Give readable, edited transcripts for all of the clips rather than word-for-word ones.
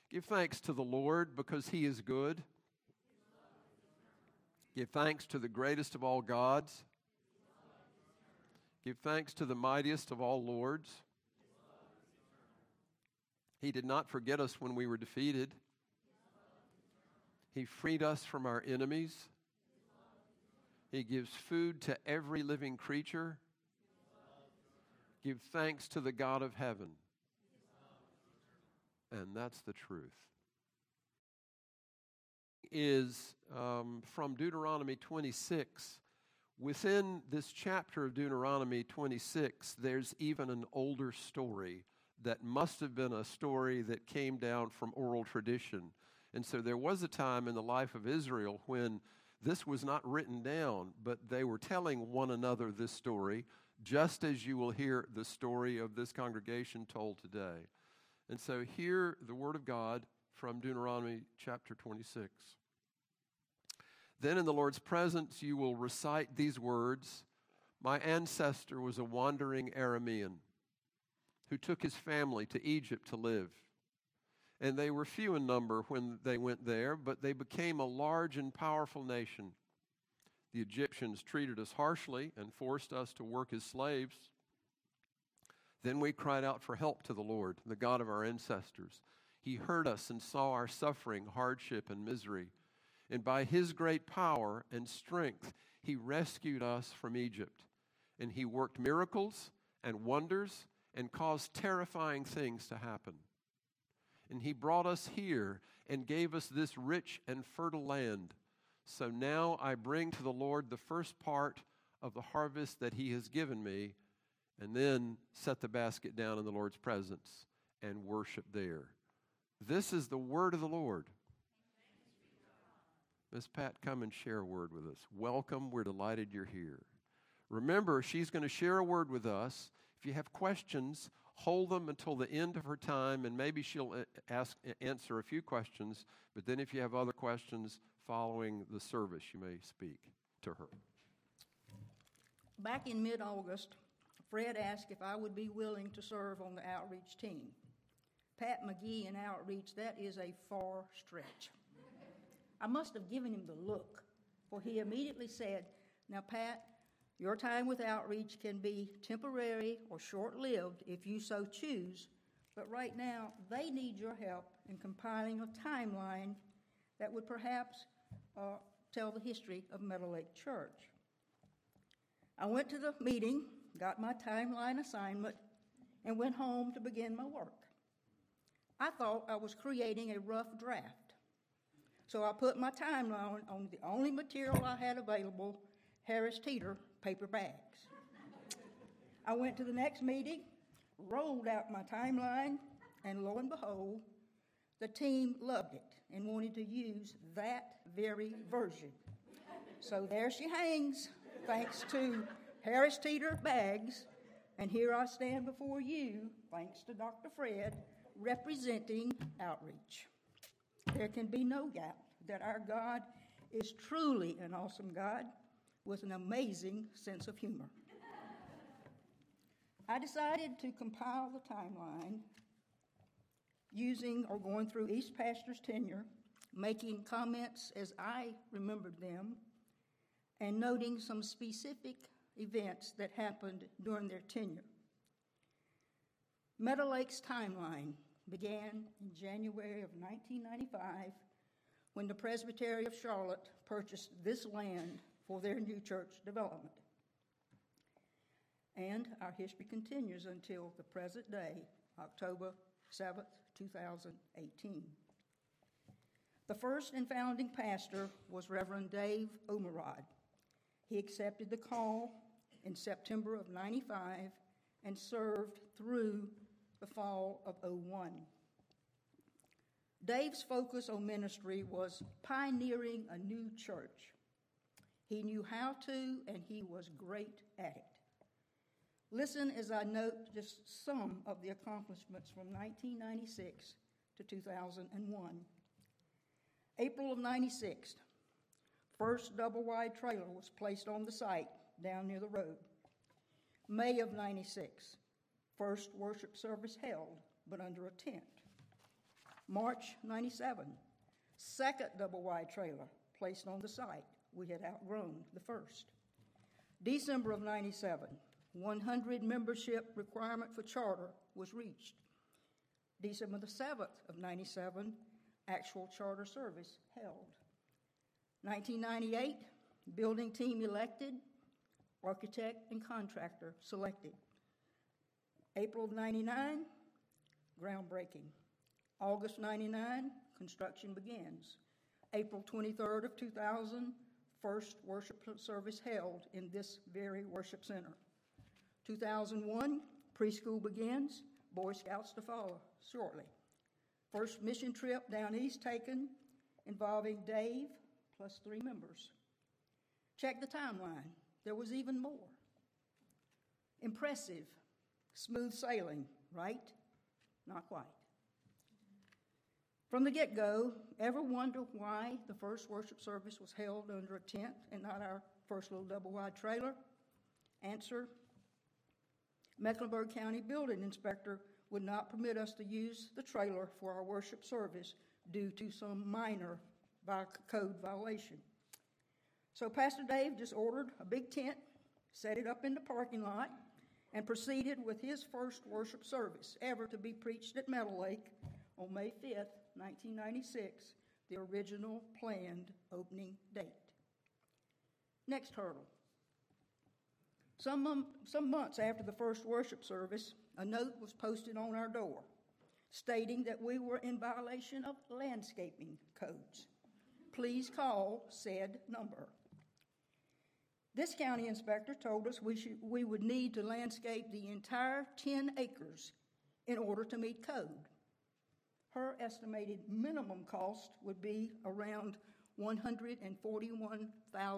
Give thanks to the Lord because He is good. Give thanks to the greatest of all gods. Give thanks to the mightiest of all lords. He did not forget us when we were defeated. He freed us from our enemies. He gives food to every living creature. Give thanks to the God of heaven. And that's the truth. Is from Deuteronomy 26. Within this chapter of Deuteronomy 26, there's even an older story that must have been a story that came down from oral tradition. And so there was a time in the life of Israel when this was not written down, but they were telling one another this story, just as you will hear the story of this congregation told today. And so hear the word of God from Deuteronomy chapter 26. Then in the Lord's presence you will recite these words. My ancestor was a wandering Aramean who took his family to Egypt to live. And they were few in number when they went there, but they became a large and powerful nation. The Egyptians treated us harshly and forced us to work as slaves. Then we cried out for help to the Lord, the God of our ancestors. He heard us and saw our suffering, hardship, and misery. And by His great power and strength, He rescued us from Egypt. And He worked miracles and wonders and caused terrifying things to happen. And He brought us here and gave us this rich and fertile land. So now I bring to the Lord the first part of the harvest that He has given me, and then set the basket down in the Lord's presence and worship there. This is the word of the Lord. Miss Pat, come and share a word with us. Welcome. We're delighted you're here. Remember, she's going to share a word with us. If you have questions, hold them until the end of her time, and maybe she'll answer a few questions. But then if you have other questions following the service, you may speak to her. Back in mid-August, Fred asked if I would be willing to serve on the outreach team. Pat McGee in outreach, that is a far stretch. I must have given him the look, for he immediately said, now, Pat, your time with outreach can be temporary or short-lived if you so choose, but right now they need your help in compiling a timeline that would perhaps tell the history of Meadow Lake Church. I went to the meeting, got my timeline assignment, and went home to begin my work. I thought I was creating a rough draft. So I put my timeline on the only material I had available, Harris Teeter paper bags. I went to the next meeting, rolled out my timeline, and lo and behold, the team loved it and wanted to use that very version. So there she hangs, thanks to Harris Teeter bags, and here I stand before you, thanks to Dr. Fred, representing outreach. There can be no doubt that our God is truly an awesome God with an amazing sense of humor. I decided to compile the timeline using or going through each pastor's tenure, making comments as I remembered them, and noting some specific events that happened during their tenure. Meadow Lake's timeline began in January of 1995 when the Presbytery of Charlotte purchased this land for their new church development. And our history continues until the present day, October 7th, 2018. The first and founding pastor was Reverend Dave Omerod. He accepted the call in September of 95 and served through the fall of 01. Dave's focus on ministry was pioneering a new church. He knew how to, and he was great at it. Listen as I note just some of the accomplishments from 1996 to 2001. April of 96, first double-wide trailer was placed on the site down near the road. May of 96, first worship service held, but under a tent. March 97, second double-wide trailer placed on the site. We had outgrown the first. December of 97, 100 membership requirement for charter was reached. December the 7th of 97, actual charter service held. 1998, building team elected, architect and contractor selected. April of 99, groundbreaking. August 99, construction begins. April 23rd of 2000, first worship service held in this very worship center. 2001, preschool begins, Boy Scouts to follow shortly. First mission trip down east taken, involving Dave plus 3 members. Check the timeline. There was even more. Impressive, smooth sailing, right? Not quite. From the get-go, ever wonder why the first worship service was held under a tent and not our first little double-wide trailer? Answer, Mecklenburg County building inspector would not permit us to use the trailer for our worship service due to some minor code violation. So Pastor Dave just ordered a big tent, set it up in the parking lot, and proceeded with his first worship service ever to be preached at Meadow Lake on May 5th, 1996, the original planned opening date. Next hurdle. Some months after the first worship service, a note was posted on our door stating that we were in violation of landscaping codes. Please call said number. This county inspector told us we would need to landscape the entire 10 acres in order to meet code. Her estimated minimum cost would be around $141,000.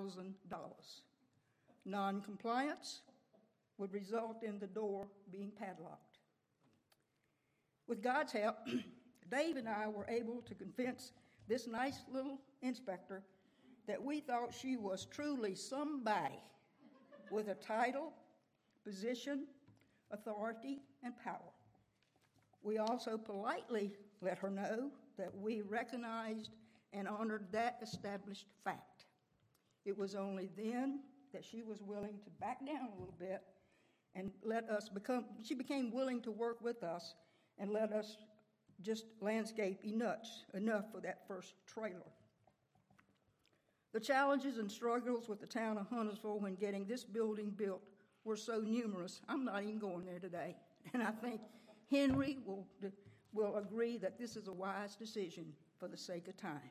Non-compliance would result in the door being padlocked. With God's help, Dave and I were able to convince this nice little inspector that we thought she was truly somebody with a title, position, authority, and power. We also politely let her know that we recognized and honored that established fact. It was only then that she was willing to back down a little bit and she became willing to work with us and let us just landscape enough for that first trailer. The challenges and struggles with the town of Huntersville when getting this building built were so numerous, I'm not even going there today. And I think Henry will agree that this is a wise decision for the sake of time.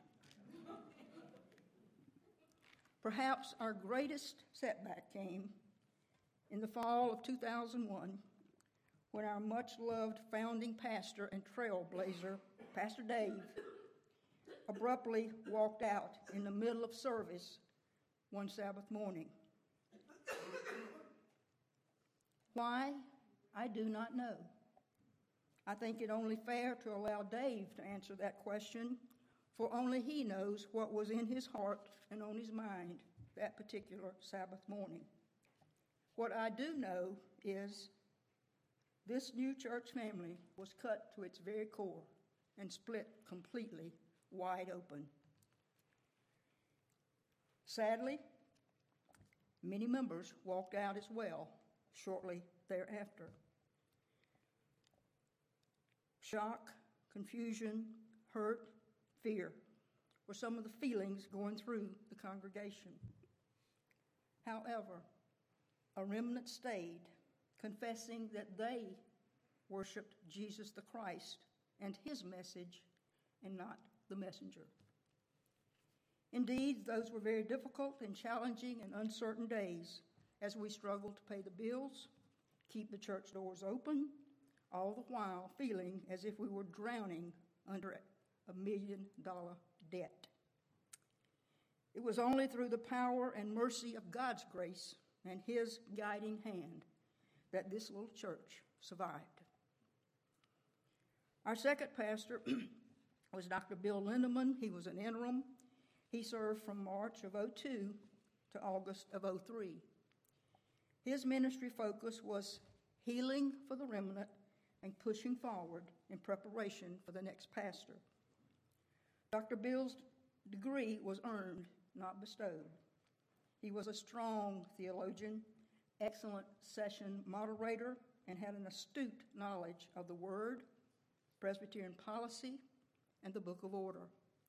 Perhaps our greatest setback came in the fall of 2001 when our much-loved founding pastor and trailblazer, Pastor Dave, abruptly walked out in the middle of service one Sabbath morning. Why? I do not know. I think it only fair to allow Dave to answer that question, for only he knows what was in his heart and on his mind that particular Sabbath morning. What I do know is this new church family was cut to its very core and split completely wide open. Sadly, many members walked out as well shortly thereafter. Shock, confusion, hurt, fear were some of the feelings going through the congregation. However, a remnant stayed, confessing that they worshiped Jesus the Christ and his message and not the messenger. Indeed, those were very difficult and challenging and uncertain days as we struggled to pay the bills, keep the church doors open, all the while feeling as if we were drowning under $1 million debt. It was only through the power and mercy of God's grace and his guiding hand that this little church survived. Our second pastor was Dr. Bill Lindeman. He was an interim. He served from March of 2002 to August of 2003. His ministry focus was healing for the remnant and pushing forward in preparation for the next pastor. Dr. Bill's degree was earned, not bestowed. He was a strong theologian, excellent session moderator, and had an astute knowledge of the Word, Presbyterian policy, and the Book of Order.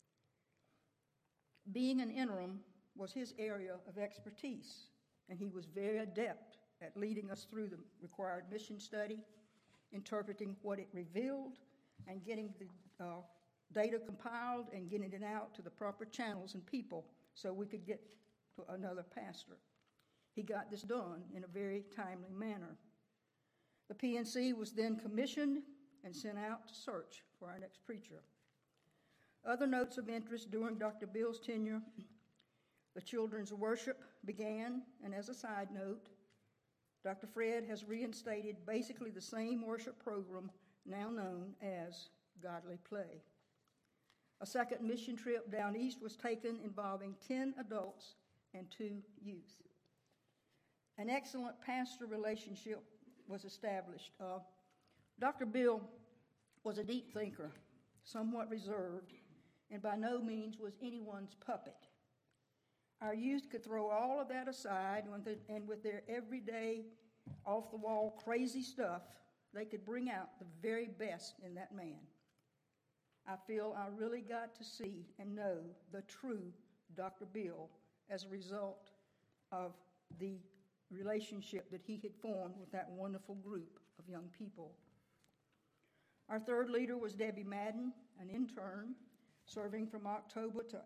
Being an interim was his area of expertise, and he was very adept at leading us through the required mission study, interpreting what it revealed, and getting the data compiled and getting it out to the proper channels and people so we could get to another pastor. He got this done in a very timely manner. The PNC was then commissioned and sent out to search for our next preacher. Other notes of interest during Dr. Bill's tenure: the children's worship began, and as a side note, Dr. Fred has reinstated basically the same worship program now known as Godly Play. A second mission trip down east was taken involving 10 adults and 2 youth. An excellent pastor relationship was established. Dr. Bill was a deep thinker, somewhat reserved, and by no means was anyone's puppet. Our youth could throw all of that aside, and with their everyday, off-the-wall, crazy stuff, they could bring out the very best in that man. I feel I really got to see and know the true Dr. Bill as a result of the relationship that he had formed with that wonderful group of young people. Our third leader was Debbie Madden, an intern, serving from October of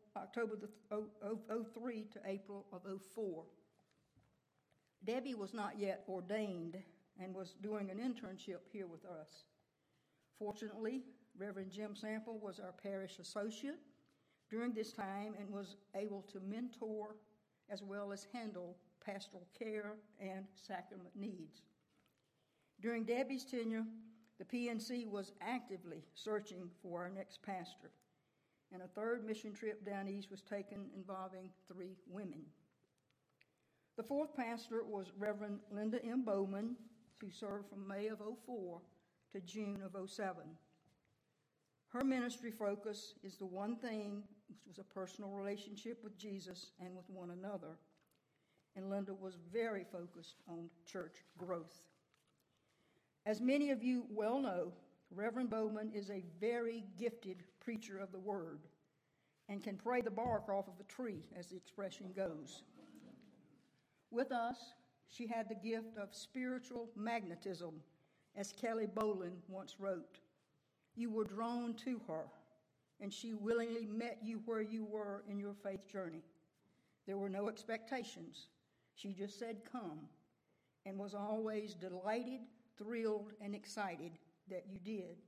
03 to April of 04. Debbie was not yet ordained and was doing an internship here with us. Fortunately, Reverend Jim Sample was our parish associate during this time and was able to mentor as well as handle pastoral care and sacrament needs. During Debbie's tenure, the PNC was actively searching for our next pastor, and a third mission trip down east was taken involving 3 women. The fourth pastor was Reverend Linda M. Bowman, who served from May of 04 to June of 07. Her ministry focus is the one thing, which was a personal relationship with Jesus and with one another. And Linda was very focused on church growth. As many of you well know, Reverend Bowman is a very gifted preacher of the word and can pray the bark off of a tree, as the expression goes. With us, she had the gift of spiritual magnetism, as Kelly Bolin once wrote. You were drawn to her, and she willingly met you where you were in your faith journey. There were no expectations. She just said, come, and was always delighted, thrilled, and excited that you did.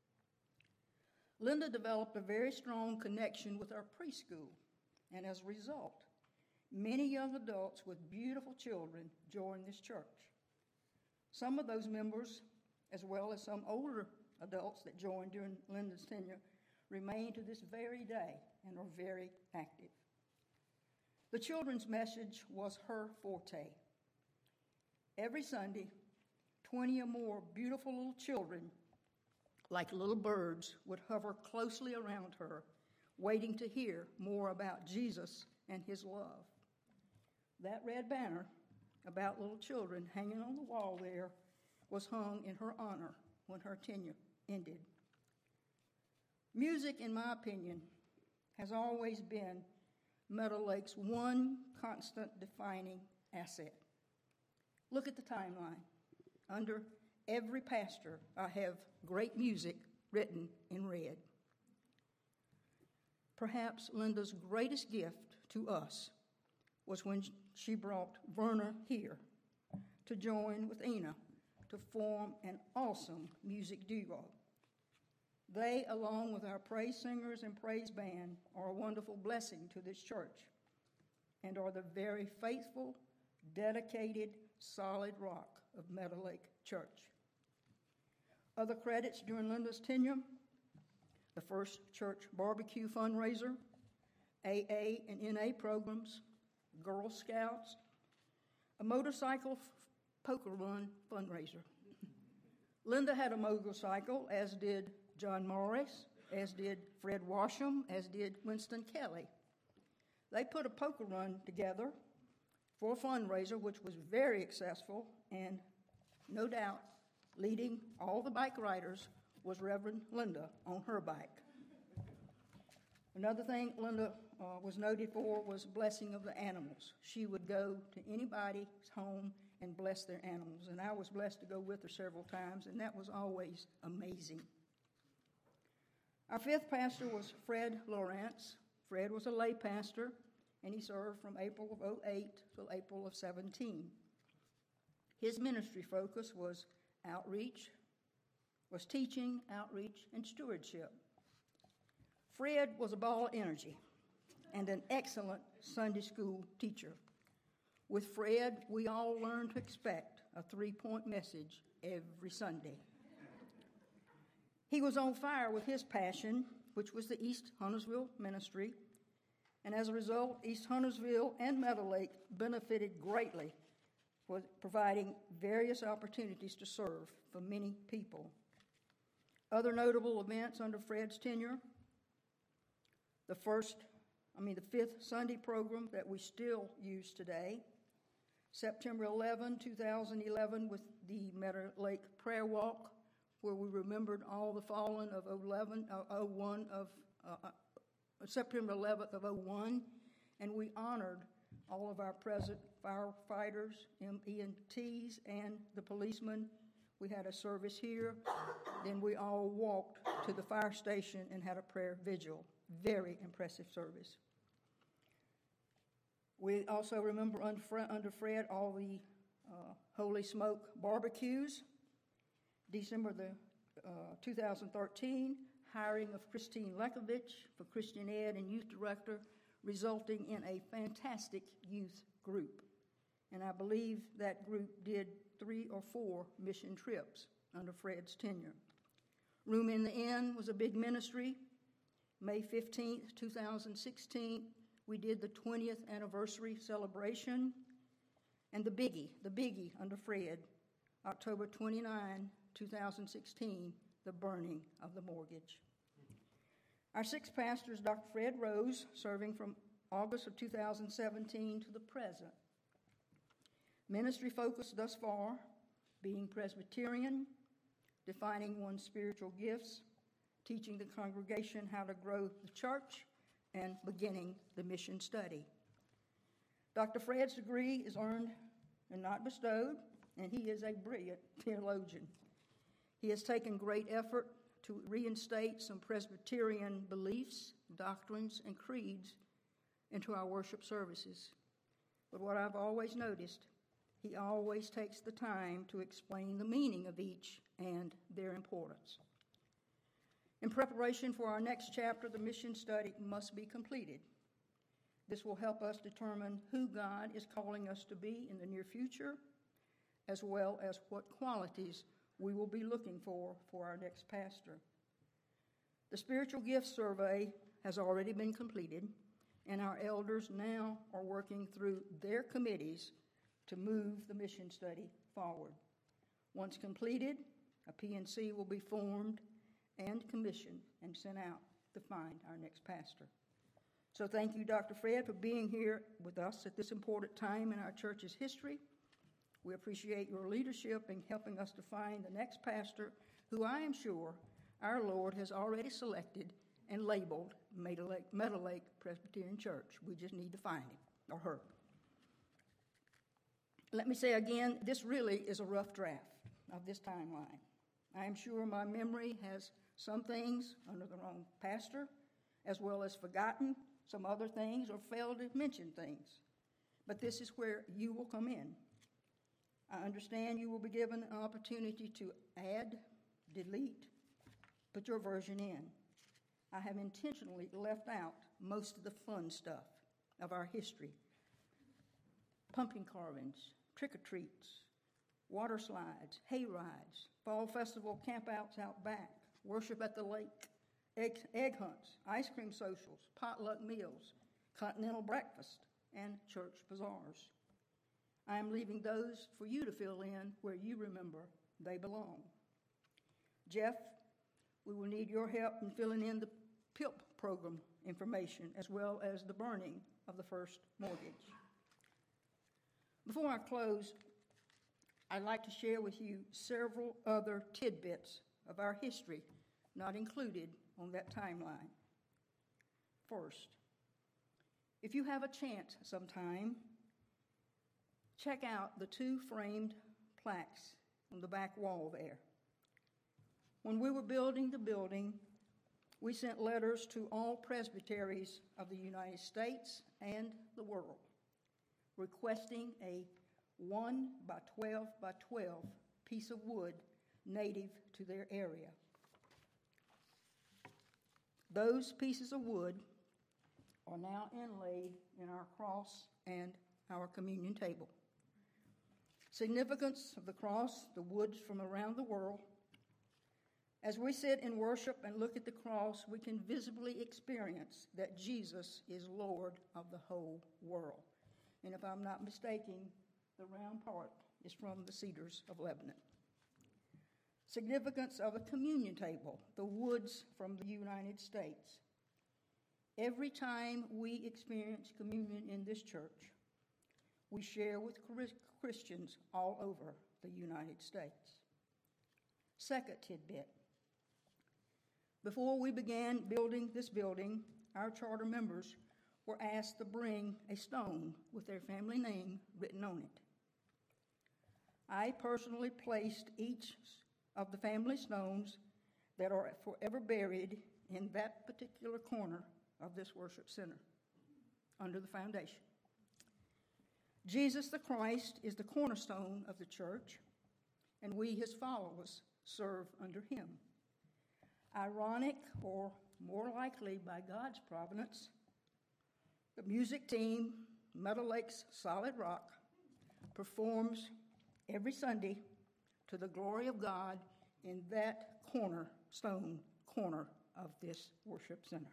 Linda developed a very strong connection with our preschool, and as a result, many young adults with beautiful children joined this church. Some of those members, as well as some older adults that joined during Linda's tenure, remain to this very day and are very active. The children's message was her forte. Every Sunday, 20 or more beautiful little children, like little birds, would hover closely around her, waiting to hear more about Jesus and his love. That red banner about little children hanging on the wall there was hung in her honor when her tenure ended. Music, in my opinion, has always been Meadow Lake's one constant defining asset. Look at the timeline. Under every pastor, I have great music written in red. Perhaps Linda's greatest gift to us was when she brought Verna here to join with Ina to form an awesome music duo. They, along with our praise singers and praise band, are a wonderful blessing to this church and are the very faithful, dedicated, solid rock of Meadow Lake Church. Other credits during Linda's tenure: the first church barbecue fundraiser, AA and NA programs, Girl Scouts, a motorcycle poker run fundraiser. Linda had a motorcycle, as did John Morris, as did Fred Washam, as did Winston Kelly. They put a poker run together for a fundraiser, which was very successful, and no doubt leading all the bike riders was Reverend Linda on her bike. Another thing Linda was noted for was blessing of the animals. She would go to anybody's home and bless their animals, and I was blessed to go with her several times, and that was always amazing. Our fifth pastor was Fred Lawrence. Fred was a lay pastor, and he served from April of 2008 till April of 2017. His ministry focus was outreach, was teaching, outreach, and stewardship. Fred was a ball of energy and an excellent Sunday school teacher. With Fred, we all learned to expect a 3-point message every Sunday. He was on fire with his passion, which was the East Huntersville ministry, and as a result, East Huntersville and Meadow Lake benefited greatly for providing various opportunities to serve for many people. Other notable events under Fred's tenure: the fifth Sunday program that we still use today, September 11, 2011, with the Meadow Lake Prayer Walk, where we remembered all the fallen of September 11th of 01, and we honored all of our present firefighters, EMTs, and the policemen. We had a service here. Then we all walked to the fire station and had a prayer vigil. Very impressive service. We also remember under Fred all the Holy Smoke barbecues. December 2013, hiring of Christine Lekovich for Christian Ed and Youth Director, resulting in a fantastic youth group. And I believe that group did 3 or 4 mission trips under Fred's tenure. Room in the Inn was a big ministry. May 15th, 2016, we did the 20th anniversary celebration. And the biggie under Fred, October 29, 2016, the burning of the mortgage. Our sixth pastor is Dr. Fred Rose, serving from August of 2017 to the present. Ministry focus thus far being Presbyterian, defining one's spiritual gifts, teaching the congregation how to grow the church, and beginning the mission study. Dr. Fred's degree is earned and not bestowed, and he is a brilliant theologian. He has taken great effort to reinstate some Presbyterian beliefs, doctrines, and creeds into our worship services. But what I've always noticed, he always takes the time to explain the meaning of each and their importance. In preparation for our next chapter, the mission study must be completed. This will help us determine who God is calling us to be in the near future, as well as what qualities we will be looking for our next pastor. The spiritual gifts survey has already been completed, and our elders now are working through their committees to move the mission study forward. Once completed, a PNC will be formed and commissioned and sent out to find our next pastor. So thank you, Dr. Fred, for being here with us at this important time in our church's history. We appreciate your leadership in helping us to find the next pastor, who I am sure our Lord has already selected and labeled Meadow Lake Presbyterian Church. We just need to find him or her. Let me say again, this really is a rough draft of this timeline. I am sure my memory has some things under the wrong pastor, as well as forgotten some other things or failed to mention things. But this is where you will come in. I understand you will be given an opportunity to add, delete, put your version in. I have intentionally left out most of the fun stuff of our history. Pumpkin carvings, trick-or-treats, water slides, hay rides, fall festival campouts out back, worship at the lake, egg hunts, ice cream socials, potluck meals, continental breakfast, and church bazaars. I am leaving those for you to fill in where you remember they belong. Jeff, We will need your help in filling in the PIP program information as well as the burning of the first mortgage. Before I close, I'd like to share with you several other tidbits of our history not included on that timeline. First, if you have a chance sometime, check out the 2 framed plaques on the back wall there. When we were building the building, we sent letters to all presbyteries of the United States and the world requesting a 1 by 12 by 12 piece of wood native to their area. Those pieces of wood are now inlaid in our cross and our communion table. Significance of the cross, the woods from around the world. As we sit in worship and look at the cross, we can visibly experience that Jesus is Lord of the whole world. And if I'm not mistaken, the round part is from the cedars of Lebanon. Significance of a communion table, the woods from the United States. Every time we experience communion in this church, we share with Christians all over the United States. Second tidbit. Before we began building this building, our charter members were asked to bring a stone with their family name written on it. I personally placed each of the family stones that are forever buried in that particular corner of this worship center under the foundation. Jesus the Christ is the cornerstone of the church, and we, his followers, serve under him. Ironic, or more likely by God's providence, the music team, Meadow Lakes Solid Rock, performs every Sunday to the glory of God in that cornerstone corner of this worship center.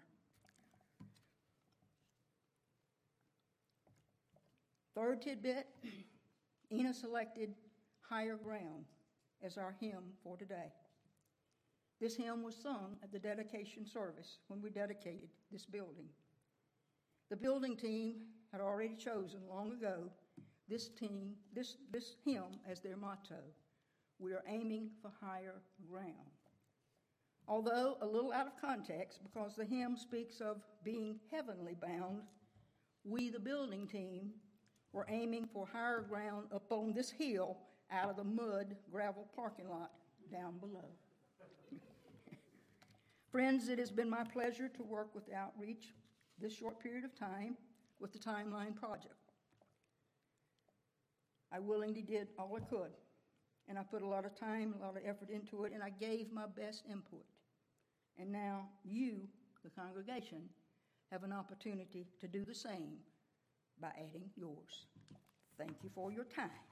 Third tidbit, Ina selected Higher Ground as our hymn for today. This hymn was sung at the dedication service when we dedicated this building. The building team had already chosen long ago this hymn as their motto. We are aiming for higher ground. Although a little out of context because the hymn speaks of being heavenly bound, we, the building team, were aiming for higher ground up on this hill out of the mud gravel parking lot down below. Friends, it has been my pleasure to work with Outreach this short period of time with the Timeline Project. I willingly did all I could, and I put a lot of time, a lot of effort into it, and I gave my best input. And now you, the congregation, have an opportunity to do the same by adding yours. Thank you for your time.